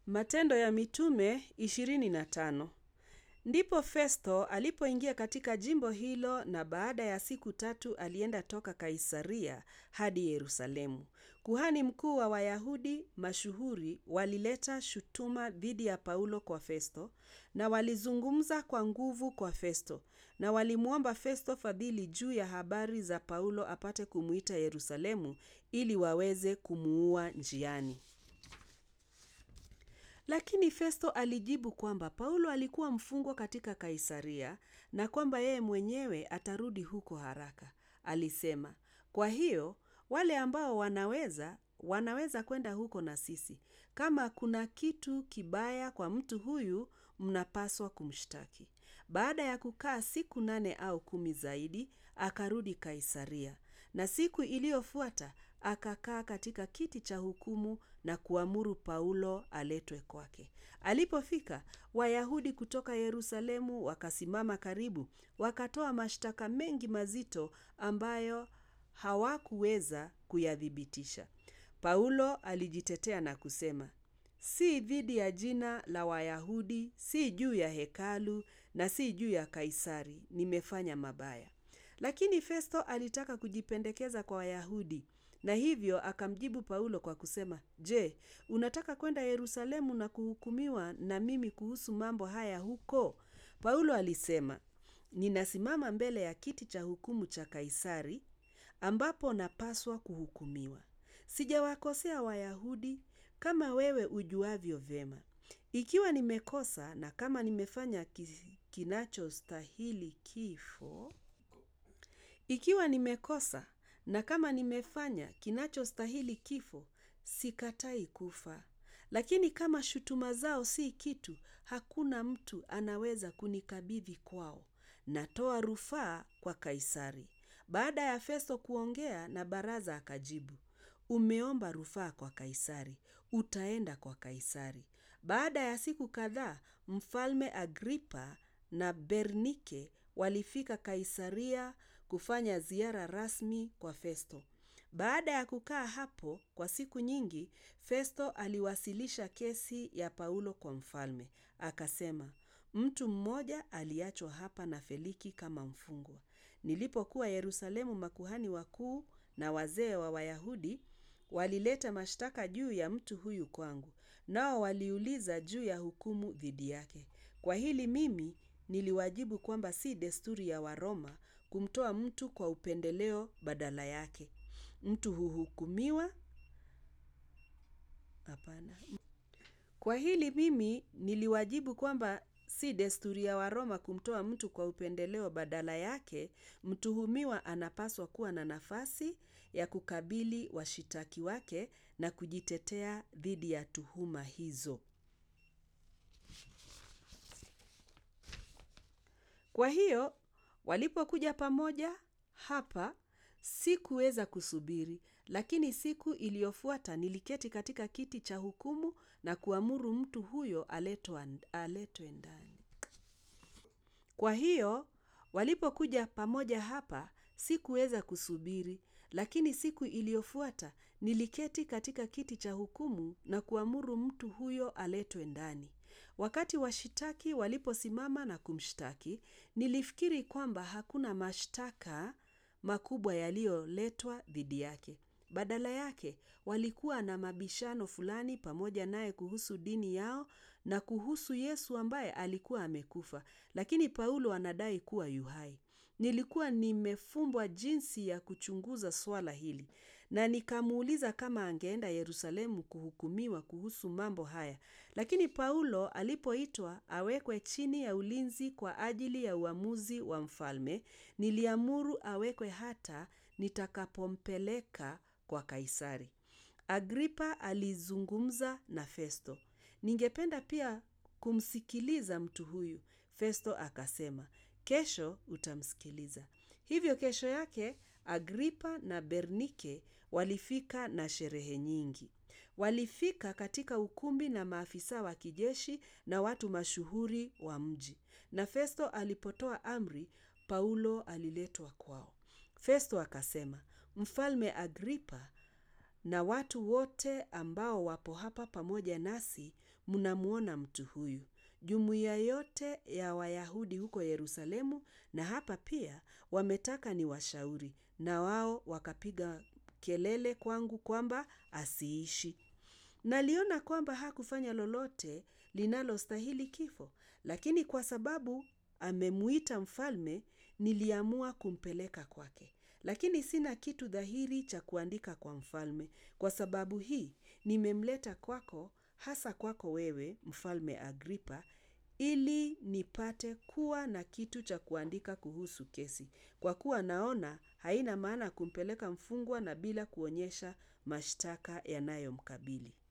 Matendo ya Mitume 25. Ndipo Festo alipoingia katika jimbo hilo, na baada ya siku 3 alienda toka Kaisaria hadi Yerusalemu. Kuhani mkuu wa Wayahudi mashuhuri walileta shutuma dhidi ya Paulo kwa Festo, na walizungumza kwa nguvu kwa Festo, na walimwomba Festo fadhili juu ya habari za Paulo apate kumuita Yerusalemu ili waweze kumuua njiani. Lakini Festo alijibu kwamba Paulo alikuwa mfungwa katika Kaisaria na kwamba yeye mwenyewe atarudi huko haraka. Alisema, kwa hiyo wale ambao wanaweza kwenda huko na sisi. Kama kuna kitu kibaya kwa mtu huyu, mnapaswa kumshtaki. Baada ya kukaa siku 8 au 10 zaidi, akarudi Kaisaria. Na siku iliyofuata akakaa katika kiti cha hukumu na kuamuru Paulo aletwe kwake. Alipofika, Wayahudi kutoka Yerusalemu wakasimama karibu, wakatoa mashtaka mengi mazito ambayo hawakuweza kuyathibitisha. Paulo alijitetea na kusema, si dhidi ya jina la Wayahudi, si juu ya hekalu na si juu ya Kaisari nimefanya mabaya. Lakini Festo alitaka kujipendekeza kwa Wayahudi, na hivyo akamjibu Paulo kwa kusema, je, unataka kwenda Yerusalemu na kuhukumiwa na mimi kuhusu mambo haya huko? Paulo alisema, ninasimama mbele ya kiti cha hukumu cha Kaisari, ambapo napaswa kuhukumiwa. Sijawakosea Wayahudi kama wewe ujuavyo vyema. Ikiwa nimekosa na kama nimefanya kinachostahili kifo, sikatai kufa. Lakini kama shutuma zao si kitu, hakuna mtu anaweza kunikabidhi kwao. Natoa rufaa kwa Kaisari. Baada ya Festo kuongea na baraza akajibu, umeomba rufaa kwa Kaisari, utaenda kwa Kaisari. Baada ya siku kadhaa, Mfalme Agripa na Bernike walifika Kaisaria kufanya ziara rasmi kwa Festo. Baada ya kukaa hapo kwa siku nyingi, Festo aliwasilisha kesi ya Paulo kwa mfalme. Akasema, mtu mmoja aliachwa hapa na Feliki kama mfungwa. Nilipokuwa Yerusalemu, makuhani wakuu na wazee wa Wayahudi walileta mashtaka juu ya mtu huyu kwangu. Nao waliuliza juu ya hukumu dhidi yake. Kwa hili mimi niliwajibu kwamba si desturi ya Waroma kumtoa mtu kwa upendeleo badala yake. Mtu huhukumiwa. Kwa hili mimi niliwajibu kwamba si desturi ya Waroma kumtoa mtu kwa upendeleo badala yake. Mtuhumiwa anapaswa kuwa na nafasi ya kukabili washitaki wake na kujitetea dhidi ya tuhuma hizo. Kwa hiyo, walipokuja pamoja hapa, sikuweza kusubiri, lakini siku iliyofuata niliketi katika kiti cha hukumu na kuamuru mtu huyo aletwe ndani. Kwa hiyo, walipokuja pamoja hapa, sikuweza kusubiri, lakini siku iliyofuata niliketi katika kiti cha hukumu na kuamuru mtu huyo aletwe ndani. Wakati washitaki waliposimama na kumshtaki, nilifikiri kwamba hakuna mashtaka makubwa yaliyoletwa dhidi yake. Badala yake, walikuwa na mabishano fulani pamoja naye kuhusu dini yao na kuhusu Yesu ambaye alikuwa amekufa, lakini Paulo anadai kuwa yu hai. Nilikuwa nimefumbwa jinsi ya kuchunguza swala hili, na nikamuuliza kama angeenda Yerusalemu kuhukumiwa kuhusu mambo haya. Lakini Paulo alipoitwa awekwe chini ya ulinzi kwa ajili ya uamuzi wa mfalme, niliamuru awekwe hata nitakapompeleka kwa Kaisari. Agripa alizungumza na Festo. Ningependa pia kumsikiliza mtu huyu. Festo akasema, kesho utamsikiliza. Hivyo kesho yake Agripa na Bernike walifika na sherehe nyingi. Walifika katika ukumbi na maafisa wa kijeshi na watu mashuhuri wa mji. Na Festo alipotoa amri, Paulo aliletwa kwao. Festo akasema, Mfalme Agripa, na watu wote ambao wapo hapa pamoja nasi mnamuona mtu huyu. Jumuiya yote ya Wayahudi huko Yerusalemu na hapa pia wametaka ni washauri, na wao wakapiga kelele kwangu kwamba asiishi. Naliona kwamba hakufanya lolote linalostahili kifo, lakini kwa sababu amemuita mfalme, niliamua kumpeleka kwake. Lakini sina kitu dhahiri cha kuandika kwa mfalme. Kwa sababu hii, nimemleta kwako, hasa kwako wewe, Mfalme Agripa, ili nipate kuwa na kitu cha kuandika kuhusu kesi. Kwa kuwa naona, haina maana kumpeleka mfungwa na bila kuonyesha mashtaka yanayomkabili.